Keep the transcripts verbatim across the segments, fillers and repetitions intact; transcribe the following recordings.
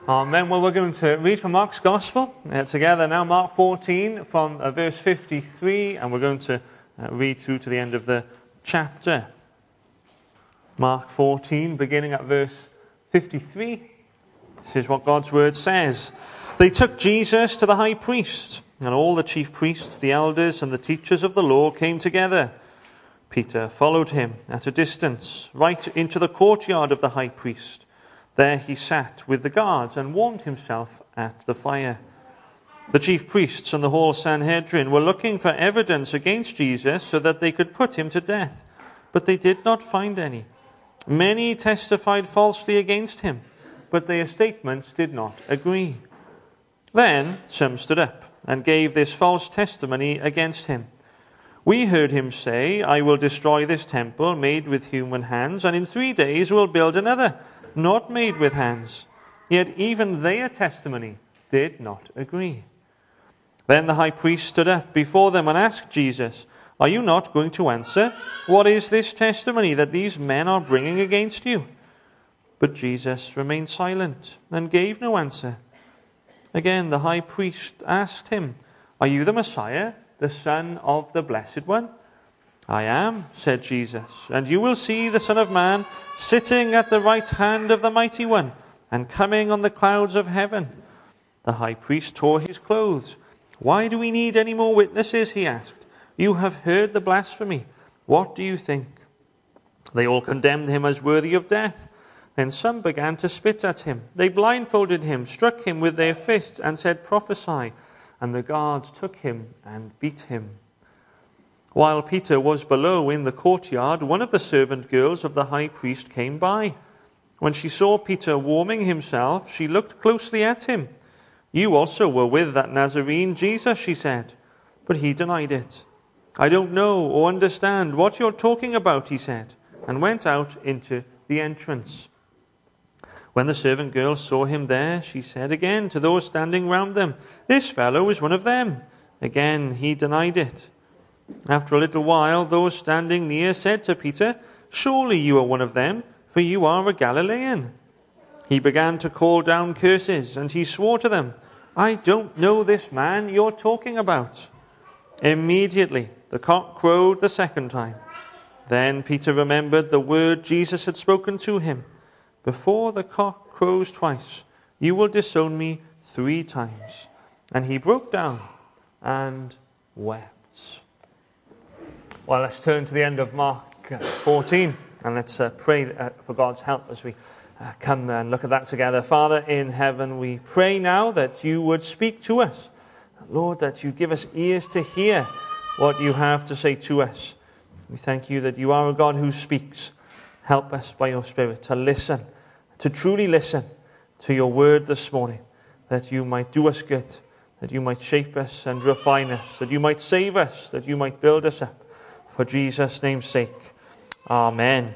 Amen. Well, we're going to read from Mark's Gospel uh, together now, Mark fourteen from uh, verse fifty-three, and we're going to uh, read through to the end of the chapter. Mark fourteen, beginning at verse fifty-three. This is what God's word says. They took Jesus to the high priest, and all the chief priests, the elders, and the teachers of the law came together. Peter followed him at a distance, right into the courtyard of the high priest. There he sat with the guards and warmed himself at the fire. The chief priests and the whole Sanhedrin were looking for evidence against Jesus so that they could put him to death, but they did not find any. Many testified falsely against him, but their statements did not agree. Then some stood up and gave this false testimony against him. We heard him say, "I will destroy this temple made with human hands, and in three days will build another, not made with hands." Yet even their testimony did not agree. Then the high priest stood up before them and asked Jesus, "Are you not going to answer? What is this testimony that these men are bringing against you?" But Jesus remained silent and gave no answer. Again the high priest asked him, "Are you the Messiah, the Son of the Blessed One?" "I am," said Jesus, "and you will see the Son of Man sitting at the right hand of the Mighty One and coming on the clouds of heaven." The high priest tore his clothes. "Why do we need any more witnesses?" he asked. "You have heard the blasphemy. What do you think?" They all condemned him as worthy of death. Then some began to spit at him. They blindfolded him, struck him with their fists, and said, "Prophesy." And the guards took him and beat him. While Peter was below in the courtyard, one of the servant girls of the high priest came by. When she saw Peter warming himself, she looked closely at him. "You also were with that Nazarene Jesus," she said. But he denied it. "I don't know or understand what you're talking about," he said, and went out into the entrance. When the servant girl saw him there, she said again to those standing round them, "This fellow is one of them." Again he denied it. After a little while, those standing near said to Peter, "Surely you are one of them, for you are a Galilean." He began to call down curses, and he swore to them, "I don't know this man you're talking about." Immediately the cock crowed the second time. Then Peter remembered the word Jesus had spoken to him, "Before the cock crows twice, you will disown me three times." And he broke down and wept. Well, let's turn to the end of Mark fourteen, and let's uh, pray uh, for God's help as we uh, come and look at that together. Father in heaven, we pray now that you would speak to us. Lord, that you give us ears to hear what you have to say to us. We thank you that you are a God who speaks. Help us by your Spirit to listen, to truly listen to your word this morning, that you might do us good, that you might shape us and refine us, that you might save us, that you might build us up. For Jesus' name's sake. Amen.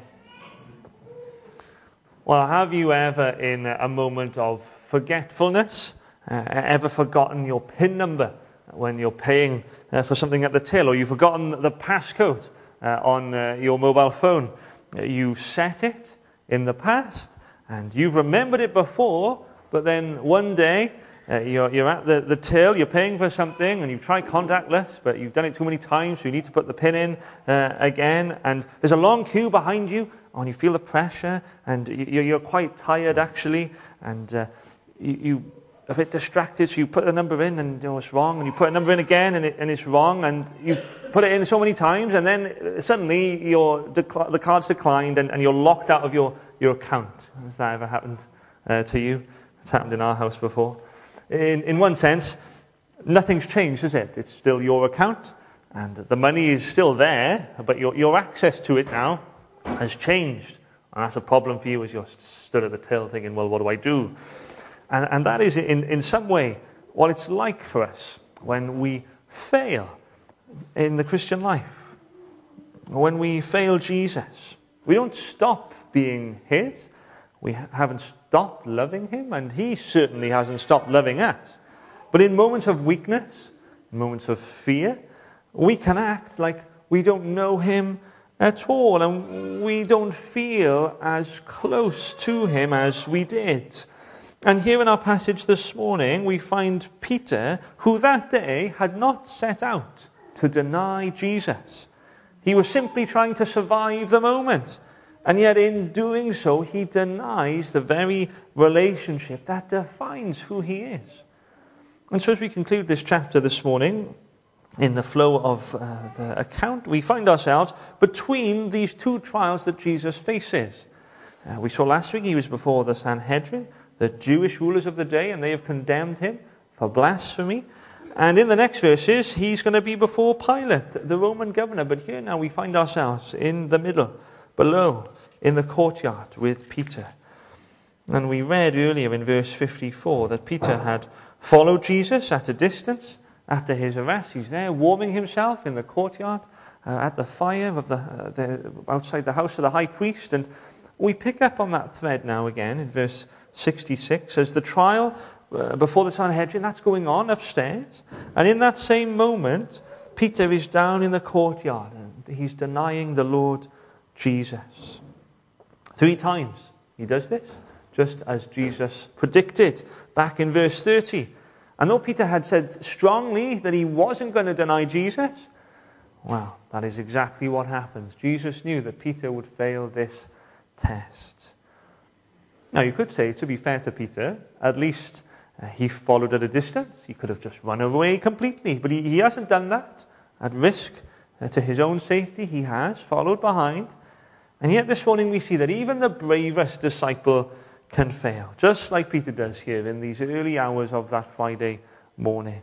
Well, have you ever, in a moment of forgetfulness, uh, ever forgotten your PIN number when you're paying uh, for something at the till, or you've forgotten the passcode uh, on uh, your mobile phone? You set it in the past, and you've remembered it before, but then one day, Uh, you're, you're at the, the till, you're paying for something, and you've tried contactless, but you've done it too many times, so you need to put the PIN in uh, again, and there's a long queue behind you, and you feel the pressure, and you, you're quite tired, actually, and uh, you, you're a bit distracted, so you put the number in, and you know, it's wrong, and you put a number in again, and, it, and it's wrong, and you've put it in so many times, and then suddenly your decl- the card's declined, and, and you're locked out of your, your account. Has that ever happened uh, to you? It's happened in our house before. In, in one sense, nothing's changed, is it? It's still your account, and the money is still there, but your, your access to it now has changed. And that's a problem for you as you're stood at the till thinking, well, what do I do? And, and that is, in, in some way, what it's like for us when we fail in the Christian life. When we fail Jesus, we don't stop being his. We haven't stopped loving him, and he certainly hasn't stopped loving us. But in moments of weakness, in moments of fear, we can act like we don't know him at all, and we don't feel as close to him as we did. And here in our passage this morning, we find Peter, who that day had not set out to deny Jesus. He was simply trying to survive the moment. And yet in doing so, he denies the very relationship that defines who he is. And so as we conclude this chapter this morning, in the flow of uh, the account, we find ourselves between these two trials that Jesus faces. Uh, we saw last week he was before the Sanhedrin, the Jewish rulers of the day, and they have condemned him for blasphemy. And in the next verses, he's going to be before Pilate, the Roman governor. But here now we find ourselves in the middle, below, in the courtyard with Peter. And we read earlier in verse fifty-four that Peter had followed Jesus at a distance after his arrest. He's there warming himself in the courtyard uh, at the fire of the, uh, the outside the house of the high priest. And we pick up on that thread now again in verse sixty-six as the trial uh, before the Sanhedrin, that's going on upstairs. And in that same moment, Peter is down in the courtyard and he's denying the Lord Jesus. Three times he does this, just as Jesus predicted back in verse thirty. And though Peter had said strongly that he wasn't going to deny Jesus, well, that is exactly what happens. Jesus knew that Peter would fail this test. Now, you could say, to be fair to Peter, at least uh, he followed at a distance. He could have just run away completely, but he, he hasn't done that. At risk uh, to his own safety, he has followed behind. And yet this morning we see that even the bravest disciple can fail, just like Peter does here in these early hours of that Friday morning.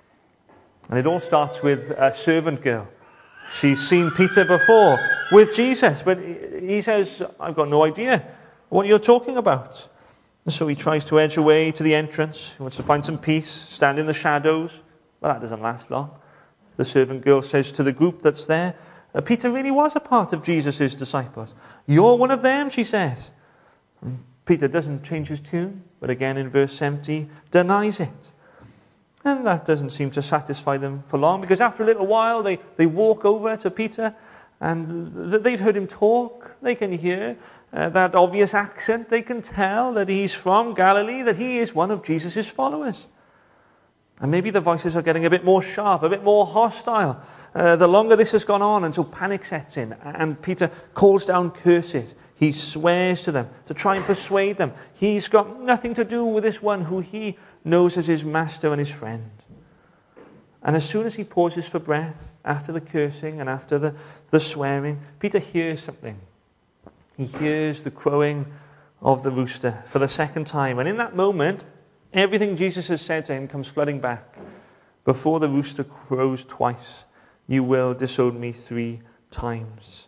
And it all starts with a servant girl. She's seen Peter before with Jesus, but he says, I've got no idea what you're talking about. And so he tries to edge away to the entrance. He wants to find some peace, stand in the shadows. Well, that doesn't last long. The servant girl says to the group that's there, Peter really was a part of Jesus' disciples. You're one of them, she says. And Peter doesn't change his tune, but again in verse seventy, denies it. And that doesn't seem to satisfy them for long, because after a little while they, they walk over to Peter, and they've heard him talk. They can hear uh, that obvious accent. They can tell that he's from Galilee, that he is one of Jesus' followers. And maybe the voices are getting a bit more sharp, a bit more hostile. Uh, the longer this has gone on, and so panic sets in, and Peter calls down curses. He swears to them to try and persuade them. He's got nothing to do with this one who he knows as his master and his friend. And as soon as he pauses for breath, after the cursing and after the, the swearing, Peter hears something. He hears the crowing of the rooster for the second time. And in that moment, everything Jesus has said to him comes flooding back. Before the rooster crows twice, you will disown me three times.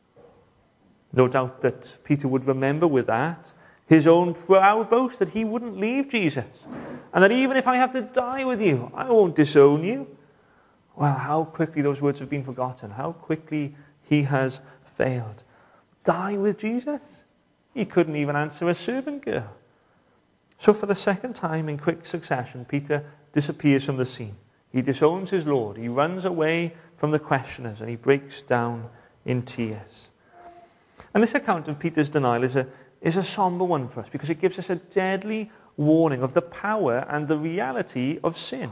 No doubt that Peter would remember with that his own proud boast that he wouldn't leave Jesus. And that even if I have to die with you, I won't disown you. Well, how quickly those words have been forgotten. How quickly he has failed. Die with Jesus? He couldn't even answer a servant girl. So for the second time in quick succession, Peter disappears from the scene. He disowns his Lord. He runs away from the questioners and he breaks down in tears. And this account of Peter's denial is a, is a somber one for us because it gives us a deadly warning of the power and the reality of sin.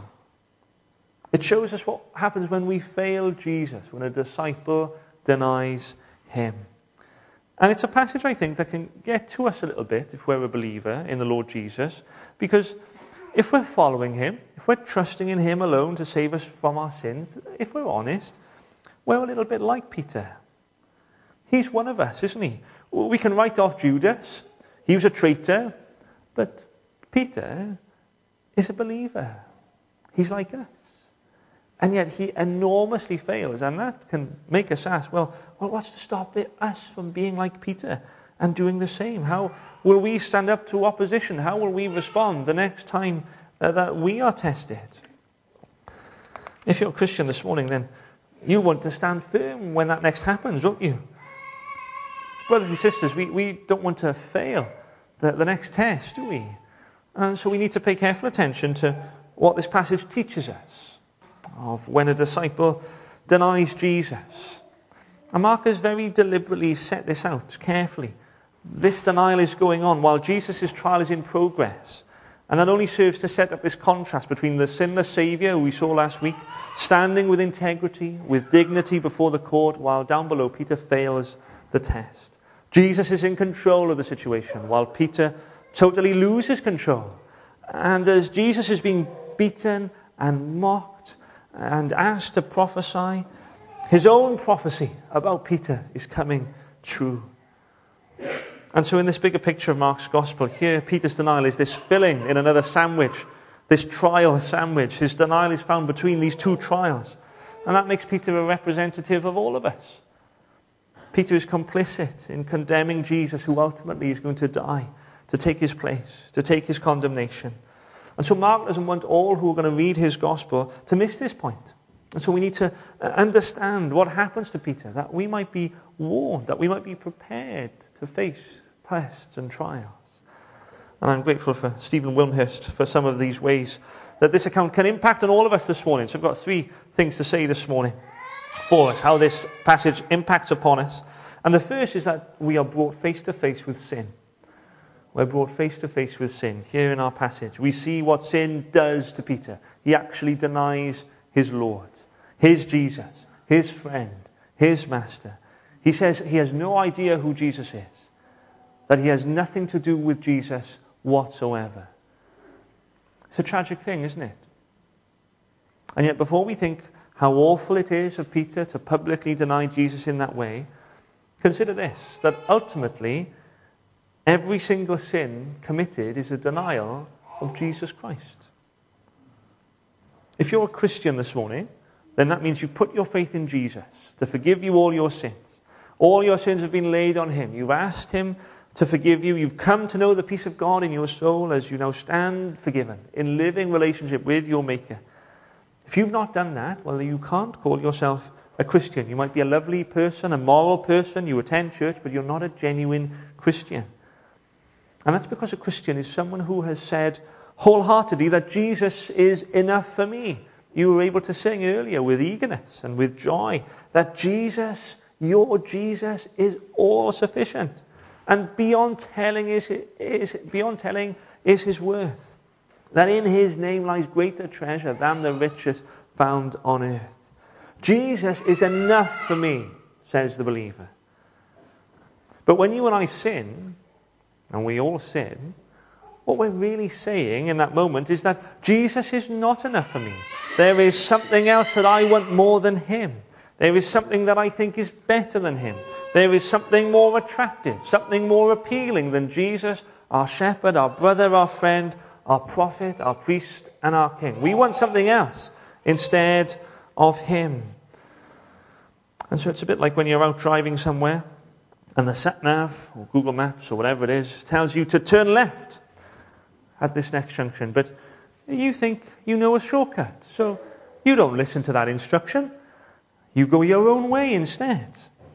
It shows us what happens when we fail Jesus, when a disciple denies him. And it's a passage, I think, that can get to us a little bit if we're a believer in the Lord Jesus, because if we're following him, if we're trusting in him alone to save us from our sins, if we're honest, we're a little bit like Peter. He's one of us, isn't he? We can write off Judas. He was a traitor. But Peter is a believer. He's like us. And yet he enormously fails. And that can make us ask, well, well what's to stop it, us from being like Peter and doing the same? How will we stand up to opposition? How will we respond the next time uh, that we are tested? If you're a Christian this morning, then you want to stand firm when that next happens, won't you? Brothers and sisters, we, we don't want to fail the, the next test, do we? And so we need to pay careful attention to what this passage teaches us of when a disciple denies Jesus. And Mark has very deliberately set this out carefully. This denial is going on while Jesus' trial is in progress. And that only serves to set up this contrast between the sinless Saviour, who we saw last week, standing with integrity, with dignity before the court, while down below Peter fails the test. Jesus is in control of the situation, while Peter totally loses control. And as Jesus is being beaten and mocked and asked to prophesy, his own prophecy about Peter is coming true. And so in this bigger picture of Mark's gospel, here Peter's denial is this filling in another sandwich, this trial sandwich. His denial is found between these two trials. And that makes Peter a representative of all of us. Peter is complicit in condemning Jesus, who ultimately is going to die, to take his place, to take his condemnation. And so Mark doesn't want all who are going to read his gospel to miss this point. And so we need to understand what happens to Peter, that we might be warned, that we might be prepared to face tests and trials. And I'm grateful for Stephen Wilmhurst for some of these ways that this account can impact on all of us this morning. So I've got three things to say this morning for us, how this passage impacts upon us. And the first is that we are brought face to face with sin. We're brought face to face with sin. Here in our passage, we see what sin does to Peter. He actually denies his Lord, his Jesus, his friend, his master. He says he has no idea who Jesus is, that he has nothing to do with Jesus whatsoever. It's a tragic thing, isn't it? And yet before we think how awful it is of Peter to publicly deny Jesus in that way, consider this, that ultimately every single sin committed is a denial of Jesus Christ. If you're a Christian this morning, then that means you put your faith in Jesus to forgive you all your sins. All your sins have been laid on him. You've asked him to forgive you. You've come to know the peace of God in your soul as you now stand forgiven in living relationship with your Maker. If you've not done that, well, you can't call yourself a Christian. You might be a lovely person, a moral person, you attend church, but you're not a genuine Christian. And that's because a Christian is someone who has said wholeheartedly that Jesus is enough for me. You were able to sing earlier with eagerness and with joy that Jesus, your Jesus, is all sufficient. And beyond telling is, is, beyond telling is his worth. That in his name lies greater treasure than the riches found on earth. Jesus is enough for me, says the believer. But when you and I sin, and we all sin, what we're really saying in that moment is that Jesus is not enough for me. There is something else that I want more than him. There is something that I think is better than him. There is something more attractive, something more appealing than Jesus, our shepherd, our brother, our friend, our prophet, our priest, and our king. We want something else instead of him. And so it's a bit like when you're out driving somewhere and the sat-nav or Google Maps or whatever it is tells you to turn left at this next junction, but you think you know a shortcut, so you don't listen to that instruction. You go your own way instead.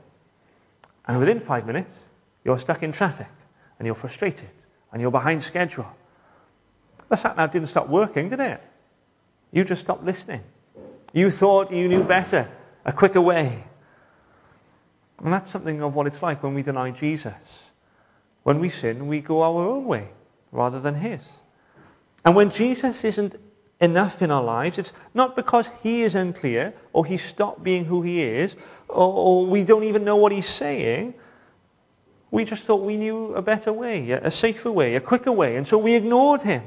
And within five minutes, you're stuck in traffic and you're frustrated and you're behind schedule. The sat-nav didn't stop working, did it? You just stopped listening. You thought you knew better, a quicker way. And that's something of what it's like when we deny Jesus. When we sin, we go our own way rather than his. And when Jesus isn't enough in our lives, it's not because he is unclear or he stopped being who he is or, or we don't even know what he's saying. We just thought we knew a better way, a safer way, a quicker way, and so we ignored him.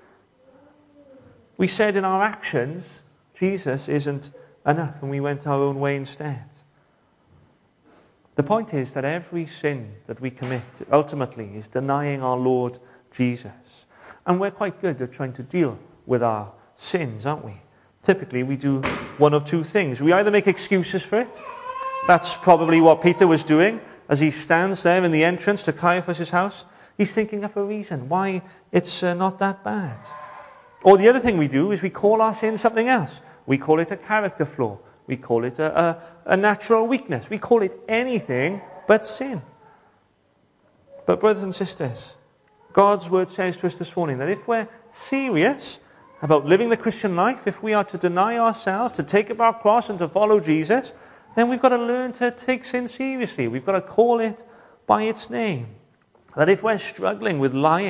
We said in our actions, Jesus isn't enough, and we went our own way instead. The point is that every sin that we commit ultimately is denying our Lord Jesus. And we're quite good at trying to deal with our sins, aren't we? Typically, we do one of two things. We either make excuses for it. That's probably what Peter was doing as he stands there in the entrance to Caiaphas' house. He's thinking up a reason why it's uh, not that bad. Or the other thing we do is we call our sin something else. We call it a character flaw. We call it a, a, a natural weakness. We call it anything but sin. But brothers and sisters, God's word says to us this morning that if we're serious about living the Christian life, if we are to deny ourselves, to take up our cross and to follow Jesus, then we've got to learn to take sin seriously. We've got to call it by its name. That if we're struggling with lying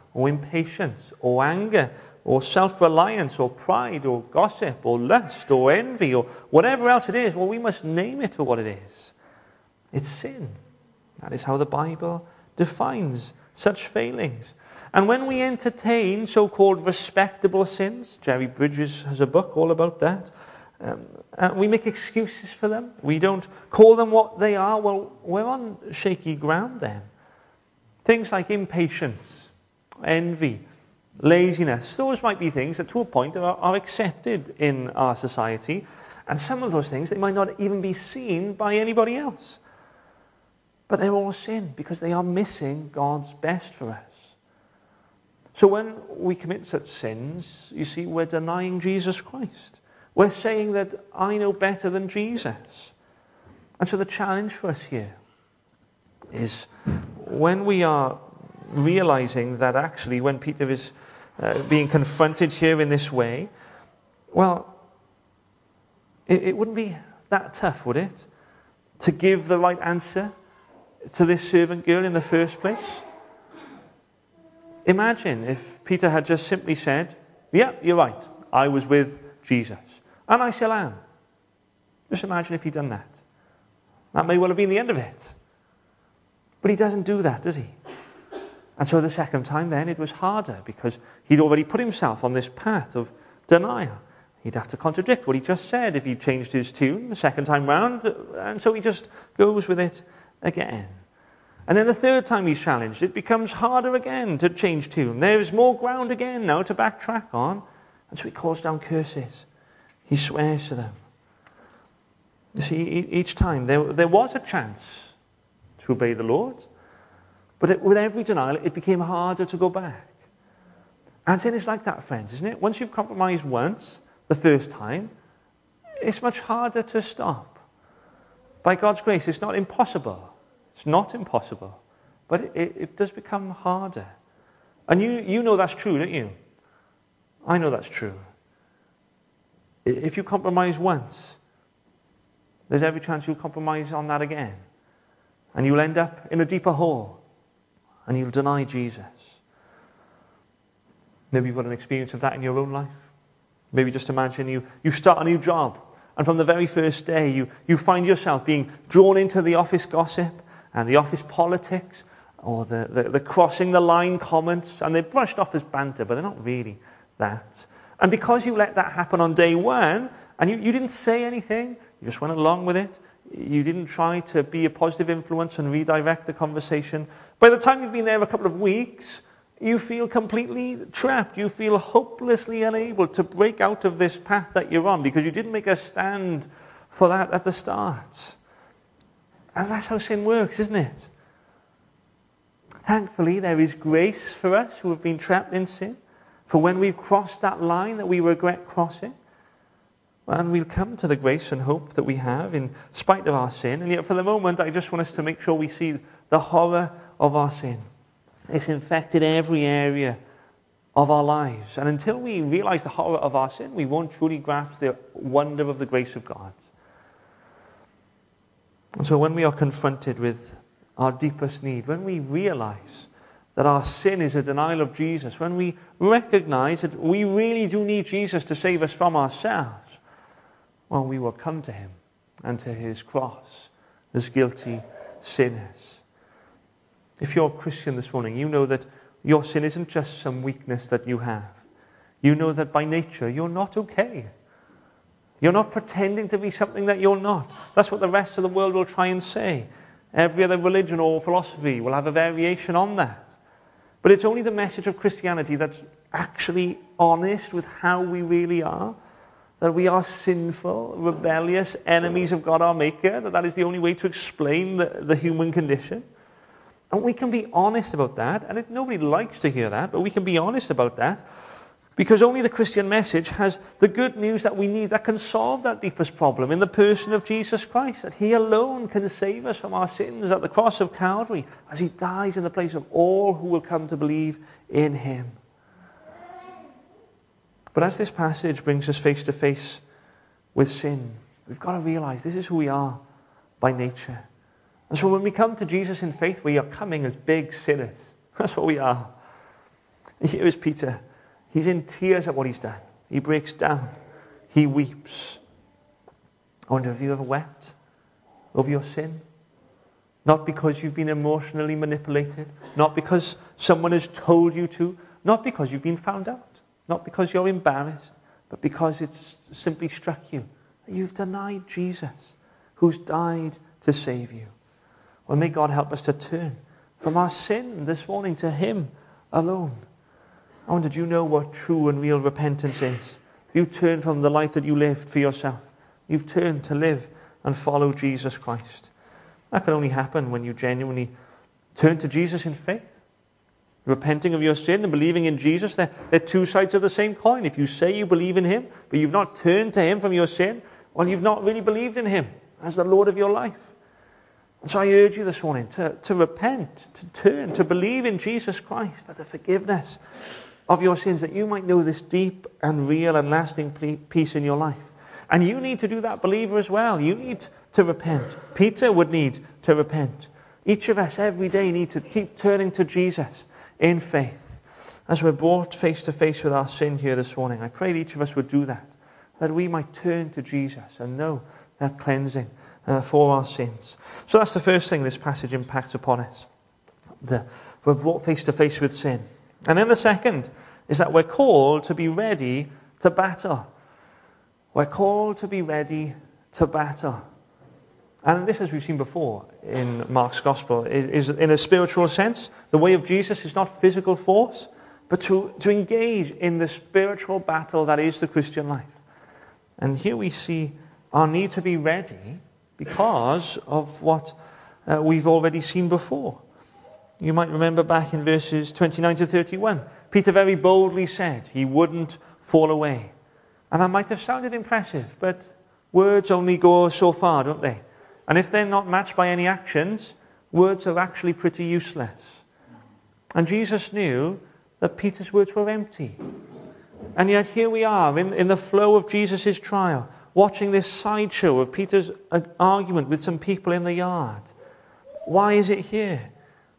or impatience, or anger, or self-reliance, or pride, or gossip, or lust, or envy, or whatever else it is, well, we must name it for what it is. It's sin. That is how the Bible defines such failings. And when we entertain so-called respectable sins, Jerry Bridges has a book all about that, um, uh, we make excuses for them. We don't call them what they are. Well, we're on shaky ground then. Things like impatience, envy, laziness, those might be things that to a point are, are accepted in our society. And some of those things, they might not even be seen by anybody else. But they're all sin because they are missing God's best for us. So when we commit such sins, you see, we're denying Jesus Christ. We're saying that I know better than Jesus. And so the challenge for us here is when we are realizing that actually when Peter is uh, being confronted here in this way, well, it, it wouldn't be that tough, would it? To give the right answer to this servant girl in the first place? Imagine if Peter had just simply said, yeah, you're right, I was with Jesus, and I still am. Just imagine if he'd done that. That may well have been the end of it. But he doesn't do that, does he? And so the second time then it was harder because he'd already put himself on this path of denial. He'd have to contradict what he just said if he'd changed his tune the second time round, and so he just goes with it again. And then the third time he's challenged, it becomes harder again to change tune. There's more ground again now to backtrack on. And so he calls down curses. He swears to them. You see, each time there, there was a chance to obey the Lord, but it, with every denial, it became harder to go back. And sin is like that, friends, isn't it? Once you've compromised once, the first time, it's much harder to stop. By God's grace, it's not impossible. It's not impossible, but it, it, it does become harder. And you, you know that's true, don't you? I know that's true. If you compromise once, there's every chance you'll compromise on that again. And you'll end up in a deeper hole. And you'll deny Jesus. Maybe you've got an experience of that in your own life. Maybe just imagine you, you start a new job. And from the very first day, you, you find yourself being drawn into the office gossip and the office politics, or the, the, the crossing the line comments, and they're brushed off as banter, but they're not really that. And because you let that happen on day one, and you, you didn't say anything, you just went along with it, you didn't try to be a positive influence and redirect the conversation, by the time you've been there a couple of weeks, you feel completely trapped. You feel hopelessly unable to break out of this path that you're on because you didn't make a stand for that at the start. And that's how sin works, isn't it? Thankfully, there is grace for us who have been trapped in sin, for when we've crossed that line that we regret crossing. And we'll come to the grace and hope that we have in spite of our sin. And yet for the moment, I just want us to make sure we see the horror of our sin. It's infected every area of our lives. And until we realize the horror of our sin, we won't truly grasp the wonder of the grace of God. And so when we are confronted with our deepest need, when we realize that our sin is a denial of Jesus, when we recognize that we really do need Jesus to save us from ourselves, well, we will come to him and to his cross as guilty sinners. If you're a Christian this morning, you know that your sin isn't just some weakness that you have. You know that by nature you're not okay. You're not pretending to be something that you're not. That's what the rest of the world will try and say. Every other religion or philosophy will have a variation on that. But it's only the message of Christianity that's actually honest with how we really are. That we are sinful, rebellious, enemies of God our Maker. That that is the only way to explain the, the human condition. And we can be honest about that. And it, nobody likes to hear that, but we can be honest about that. Because only the Christian message has the good news that we need that can solve that deepest problem in the person of Jesus Christ. That he alone can save us from our sins at the cross of Calvary as he dies in the place of all who will come to believe in him. But as this passage brings us face to face with sin, we've got to realize this is who we are by nature. And so when we come to Jesus in faith, we are coming as big sinners. That's what we are. Here is Peter. He's in tears at what he's done. He breaks down. He weeps. I wonder if you ever wept over your sin. Not because you've been emotionally manipulated. Not because someone has told you to. Not because you've been found out. Not because you're embarrassed. But because it's simply struck you that you've denied Jesus, who's died to save you. Well, may God help us to turn from our sin this morning to him alone. I wonder, do you know what true and real repentance is? You've turned from the life that you lived for yourself. You've turned to live and follow Jesus Christ. That can only happen when you genuinely turn to Jesus in faith. Repenting of your sin and believing in Jesus, they're, they're two sides of the same coin. If you say you believe in him, but you've not turned to him from your sin, well, you've not really believed in him as the Lord of your life. And so I urge you this morning to, to repent, to turn, to believe in Jesus Christ for the forgiveness of your sins, that you might know this deep and real and lasting peace in your life. And you need to do that, believer, as well. You need to repent. Peter would need to repent. Each of us every day need to keep turning to Jesus in faith. As we're brought face to face with our sin here this morning, I pray that each of us would do that, that we might turn to Jesus and know that cleansing uh, for our sins. So that's the first thing this passage impacts upon us. The, we're brought face to face with sin. And then the second is that we're called to be ready to battle. We're called to be ready to battle. And this, as we've seen before in Mark's Gospel, is, is in a spiritual sense. The way of Jesus is not physical force, but to, to engage in the spiritual battle that is the Christian life. And here we see our need to be ready because of what uh, we've already seen before. You might remember back in verses twenty-nine to thirty-one, Peter very boldly said he wouldn't fall away. And that might have sounded impressive, but words only go so far, don't they? And if they're not matched by any actions, words are actually pretty useless. And Jesus knew that Peter's words were empty. And yet here we are in, in the flow of Jesus' trial, watching this sideshow of Peter's argument with some people in the yard. Why is it here?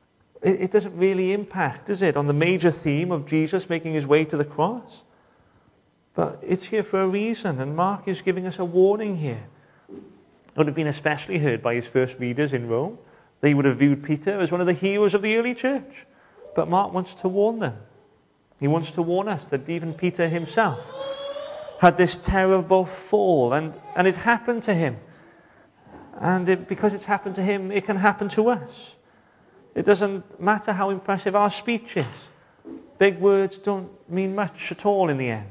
It, it doesn't really impact, does it, on the major theme of Jesus making his way to the cross? But it's here for a reason, and Mark is giving us a warning here. It would have been especially heard by his first readers in Rome. They would have viewed Peter as one of the heroes of the early church. But Mark wants to warn them. He wants to warn us that even Peter himself had this terrible fall, and, and it happened to him. And it, because it's happened to him, it can happen to us. It doesn't matter how impressive our speech is. Big words don't mean much at all in the end.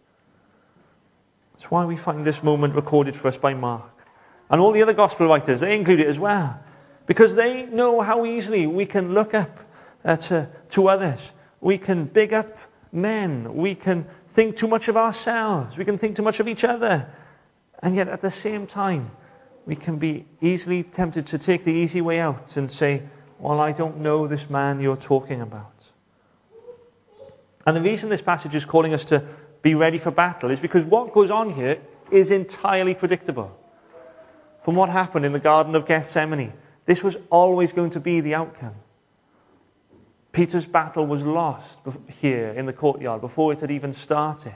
That's why we find this moment recorded for us by Mark. And all the other gospel writers, they include it as well. Because they know how easily we can look up uh, to, to others. We can big up men. We can think too much of ourselves. We can think too much of each other. And yet at the same time, we can be easily tempted to take the easy way out and say, well, I don't know this man you're talking about. And the reason this passage is calling us to be ready for battle is because what goes on here is entirely predictable. From what happened in the Garden of Gethsemane, this was always going to be the outcome. Peter's battle was lost here in the courtyard before it had even started.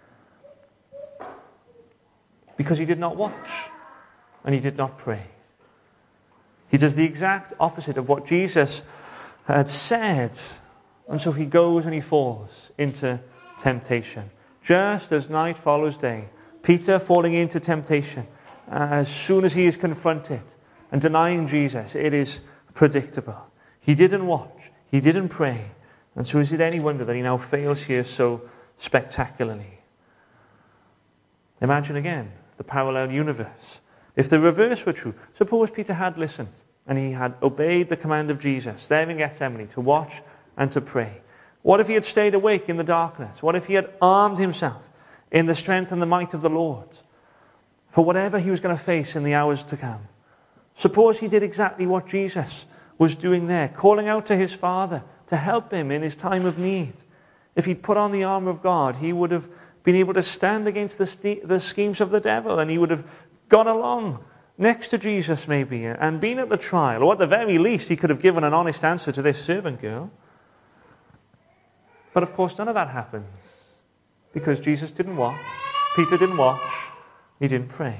Because he did not watch and he did not pray. He does the exact opposite of what Jesus had said. And so he goes and he falls into temptation. Just as night follows day, Peter falling into temptation. As soon as he is confronted and denying Jesus, it is predictable. He didn't watch. He didn't pray. And so is it any wonder that he now fails here so spectacularly? Imagine again the parallel universe. If the reverse were true, suppose Peter had listened and he had obeyed the command of Jesus there in Gethsemane to watch and to pray. What if he had stayed awake in the darkness? What if he had armed himself in the strength and the might of the Lord for whatever he was going to face in the hours to come? Suppose he did exactly what Jesus was doing there, calling out to his Father to help him in his time of need. If he'd put on the armor of God, he would have been able to stand against the, st- the schemes of the devil, and he would have gone along next to Jesus maybe and been at the trial, or at the very least he could have given an honest answer to this servant girl. But of course, none of that happens because Jesus didn't watch, Peter didn't watch, he didn't pray.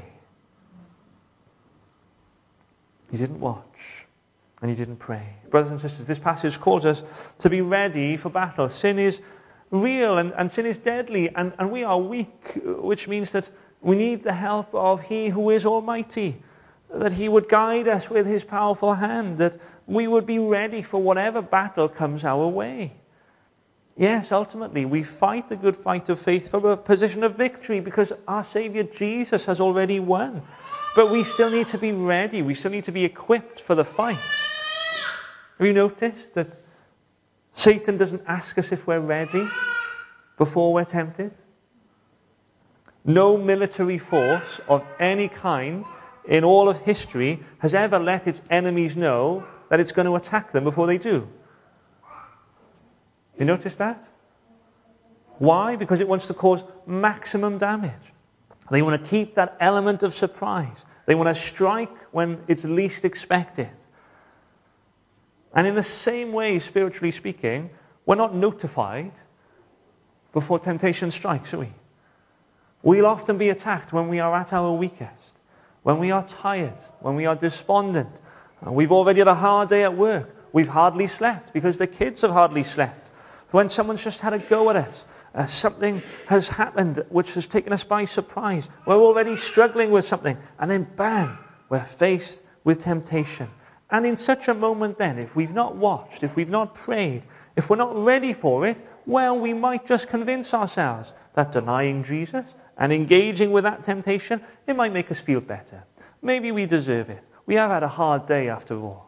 He didn't watch and he didn't pray. Brothers and sisters, this passage calls us to be ready for battle. Sin is real and, and sin is deadly, and, and we are weak, which means that we need the help of He who is Almighty, that He would guide us with His powerful hand, that we would be ready for whatever battle comes our way. Yes, ultimately, we fight the good fight of faith from a position of victory because our Saviour Jesus has already won. But we still need to be ready. We still need to be equipped for the fight. Have you noticed that Satan doesn't ask us if we're ready before we're tempted? No military force of any kind in all of history has ever let its enemies know that it's going to attack them before they do. You notice that? Why? Because it wants to cause maximum damage. They want to keep that element of surprise. They want to strike when it's least expected. And in the same way, spiritually speaking, we're not notified before temptation strikes, are we? We'll often be attacked when we are at our weakest, when we are tired, when we are despondent. We've already had a hard day at work. We've hardly slept because the kids have hardly slept. When someone's just had a go at us, uh, something has happened which has taken us by surprise. We're already struggling with something, and then bang, we're faced with temptation. And in such a moment then, if we've not watched, if we've not prayed, if we're not ready for it, well, we might just convince ourselves that denying Jesus and engaging with that temptation, it might make us feel better. Maybe we deserve it. We have had a hard day after all.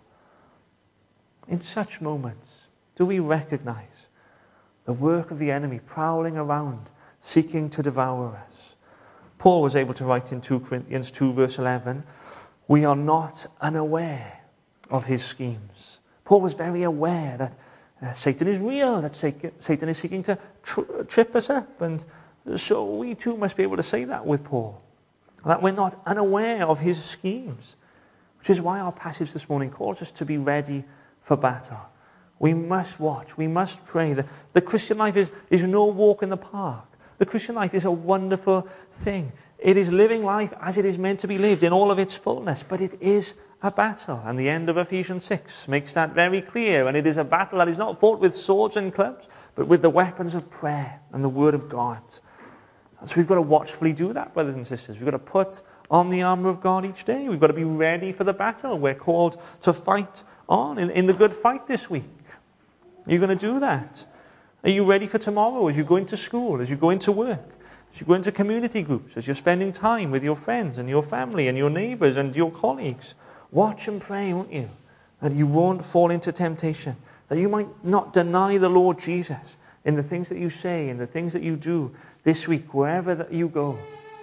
In such moments, do we recognize the work of the enemy prowling around, seeking to devour us? Paul was able to write in Second Corinthians two, verse eleven, we are not unaware of his schemes. Paul was very aware that uh, Satan is real, that Satan is seeking to tri- trip us up. And so we too must be able to say that with Paul, that we're not unaware of his schemes, which is why our passage this morning calls us to be ready for battle. We must watch. We must pray. The, the Christian life is, is no walk in the park. The Christian life is a wonderful thing. It is living life as it is meant to be lived in all of its fullness. But it is a battle. And the end of Ephesians six makes that very clear. And it is a battle that is not fought with swords and clubs, but with the weapons of prayer and the Word of God. And so we've got to watchfully do that, brothers and sisters. We've got to put on the armour of God each day. We've got to be ready for the battle. We're called to fight on in, in the good fight this week. Are you going to do that? Are you ready for tomorrow as you go into school, as you go into work, as you go into community groups, as you're spending time with your friends and your family and your neighbours and your colleagues? Watch and pray, won't you? That you won't fall into temptation, that you might not deny the Lord Jesus in the things that you say, in the things that you do this week, wherever that you go.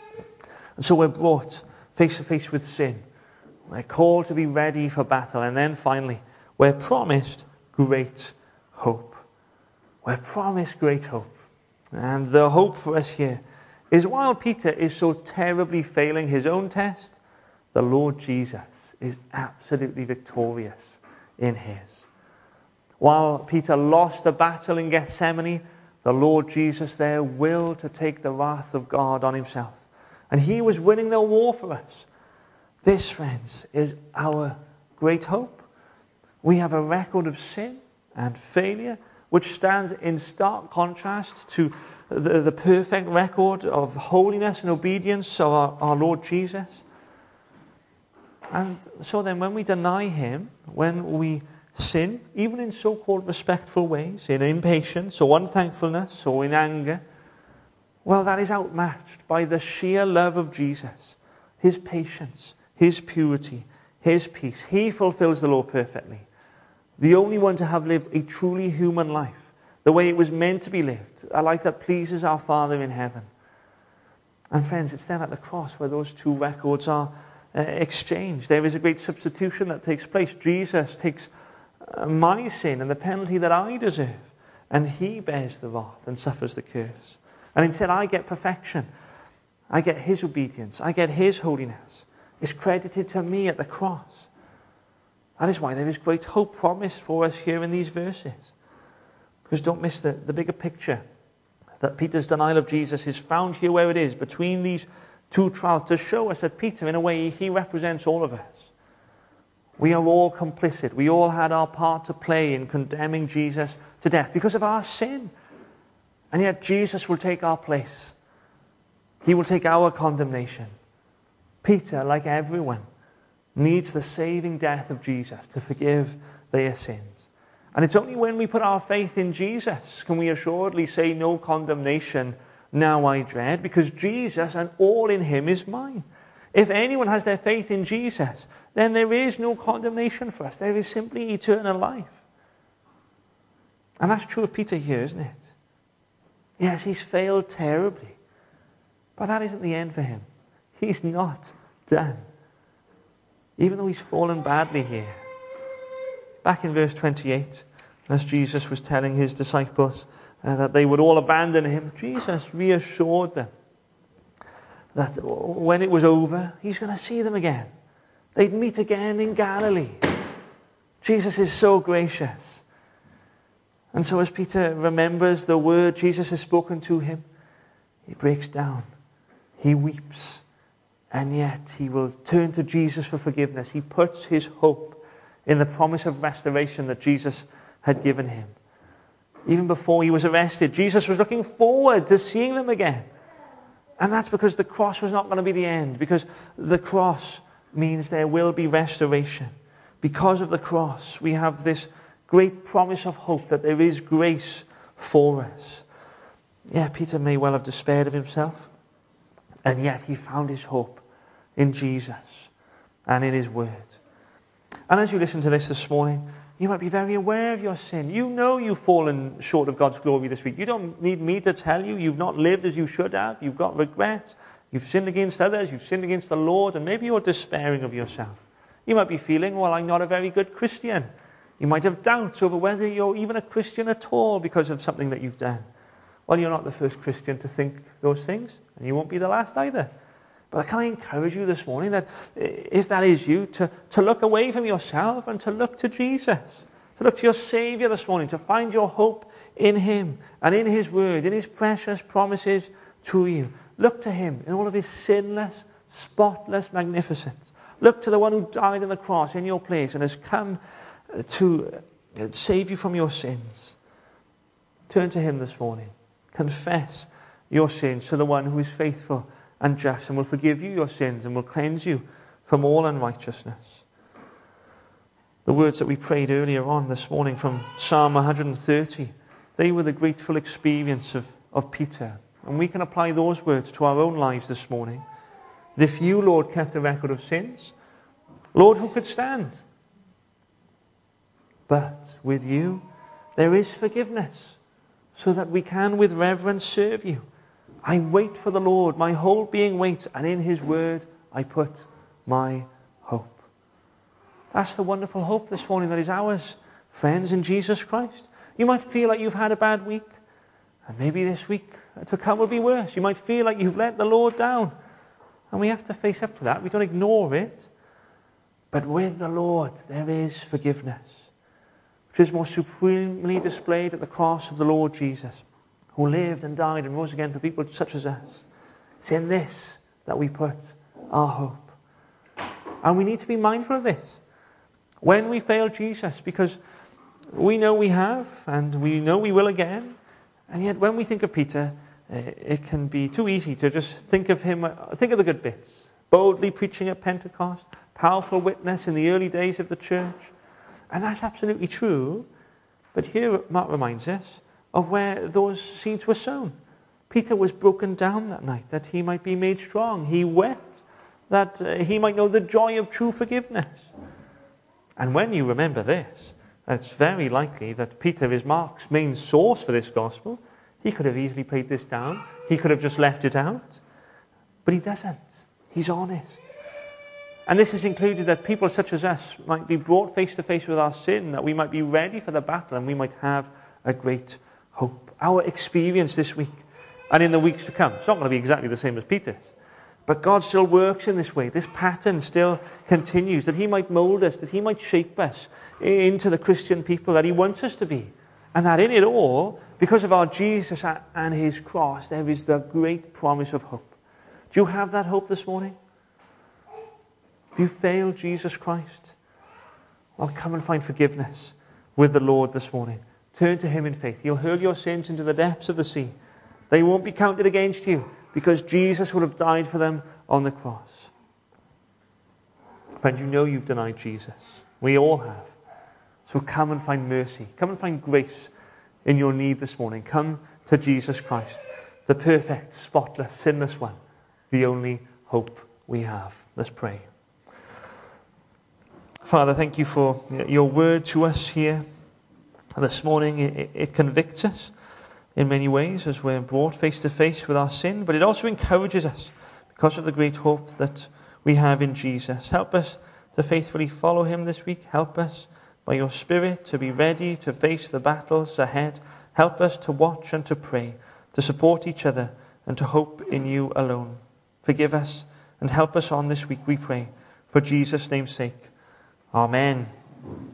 And so we're brought face to face with sin. We're called to be ready for battle. And then finally, we're promised great hope. We're promised great hope. And the hope for us here is while Peter is so terribly failing his own test, the Lord Jesus is absolutely victorious in his. While Peter lost the battle in Gethsemane, the Lord Jesus there willed to take the wrath of God on himself. And he was winning the war for us. This, friends, is our great hope. We have a record of sin and failure, which stands in stark contrast to the, the perfect record of holiness and obedience of our, our Lord Jesus. And so then when we deny him, when we sin, even in so-called respectful ways, in impatience or unthankfulness or in anger, well, that is outmatched by the sheer love of Jesus, his patience, his purity, his peace. He fulfills the law perfectly. The only one to have lived a truly human life, the way it was meant to be lived, a life that pleases our Father in heaven. And friends, it's then at the cross where those two records are uh, exchanged. There is a great substitution that takes place. Jesus takes uh, my sin and the penalty that I deserve, and he bears the wrath and suffers the curse. And instead I get perfection. I get his obedience. I get his holiness. It's credited to me at the cross. That is why there is great hope promised for us here in these verses. Because don't miss the, the bigger picture, that Peter's denial of Jesus is found here where it is, between these two trials, to show us that Peter, in a way, he represents all of us. We are all complicit. We all had our part to play in condemning Jesus to death because of our sin. And yet Jesus will take our place. He will take our condemnation. Peter, like everyone, needs the saving death of Jesus to forgive their sins. And it's only when we put our faith in Jesus can we assuredly say, no condemnation now I dread, because Jesus and all in him is mine. If anyone has their faith in Jesus, then there is no condemnation for us. There is simply eternal life. And that's true of Peter here, isn't it? Yes, he's failed terribly. But that isn't the end for him. He's not done. Even though he's fallen badly here. Back in verse twenty-eight, as Jesus was telling his disciples uh, that they would all abandon him, Jesus reassured them that when it was over, he's going to see them again. They'd meet again in Galilee. Jesus is so gracious. And so as Peter remembers the word Jesus has spoken to him, he breaks down. He weeps. And yet he will turn to Jesus for forgiveness. He puts his hope in the promise of restoration that Jesus had given him. Even before he was arrested, Jesus was looking forward to seeing them again. And that's because the cross was not going to be the end. Because the cross means there will be restoration. Because of the cross, we have this great promise of hope that there is grace for us. Yeah, Peter may well have despaired of himself. And yet he found his hope in Jesus and in his word. And as you listen to this this morning, you might be very aware of your sin. You know you've fallen short of God's glory this week. You don't need me to tell you. You've not lived as you should have. You've got regret. You've sinned against others. You've sinned against the Lord. And maybe you're despairing of yourself. You might be feeling, well, I'm not a very good Christian. You might have doubts over whether you're even a Christian at all because of something that you've done. Well, you're not the first Christian to think those things. And you won't be the last either. But can I encourage you this morning that if that is you, to, to look away from yourself and to look to Jesus. To look to your Savior this morning, to find your hope in him and in his word, in his precious promises to you. Look to him in all of his sinless, spotless magnificence. Look to the one who died on the cross in your place and has come to save you from your sins. Turn to him this morning. Confess your sins to the one who is faithful and just, and will forgive you your sins and will cleanse you from all unrighteousness. The words that we prayed earlier on this morning from Psalm one hundred thirty, they were the grateful experience of, of Peter. And we can apply those words to our own lives this morning. That if you, Lord, kept a record of sins, Lord, who could stand? But with you, there is forgiveness, so that we can with reverence serve you. I wait for the Lord, my whole being waits, and in his word I put my hope. That's the wonderful hope this morning that is ours, friends, in Jesus Christ. You might feel like you've had a bad week, and maybe this week to come will be worse. You might feel like you've let the Lord down, and we have to face up to that. We don't ignore it. But with the Lord there is forgiveness, which is more supremely displayed at the cross of the Lord Jesus, who lived and died and rose again for people such as us. It's in this that we put our hope. And we need to be mindful of this when we fail Jesus, because we know we have, and we know we will again. And yet when we think of Peter, it can be too easy to just think of him, think of the good bits. Boldly preaching at Pentecost, powerful witness in the early days of the church. And that's absolutely true. But here Mark reminds us of where those seeds were sown. Peter was broken down that night that he might be made strong. He wept that uh, he might know the joy of true forgiveness. And when you remember this, it's very likely that Peter is Mark's main source for this gospel. He could have easily played this down. He could have just left it out. But he doesn't. He's honest. And this has included that people such as us might be brought face to face with our sin, that we might be ready for the battle and we might have a great hope. Our experience this week and in the weeks to come, it's not going to be exactly the same as Peter's. But God still works in this way. This pattern still continues, that he might mold us, that he might shape us into the Christian people that he wants us to be, And that in it all, because of our Jesus and his cross, there is the great promise of hope. Do you have that hope this morning? Have you failed Jesus Christ? Well, come and find forgiveness with the Lord this morning. Turn to him in faith. He'll hurl your sins into the depths of the sea. They won't be counted against you because Jesus will have died for them on the cross. Friend, you know you've denied Jesus. We all have. So come and find mercy. Come and find grace in your need this morning. Come to Jesus Christ, the perfect, spotless, sinless one, the only hope we have. Let's pray. Father, thank you for your word to us here this morning. It, it convicts us in many ways as we're brought face to face with our sin, but it also encourages us because of the great hope that we have in Jesus. Help us to faithfully follow him this week. Help us by your Spirit to be ready to face the battles ahead. Help us to watch and to pray, to support each other and to hope in you alone. Forgive us and help us on this week, we pray, for Jesus' name's sake. Amen.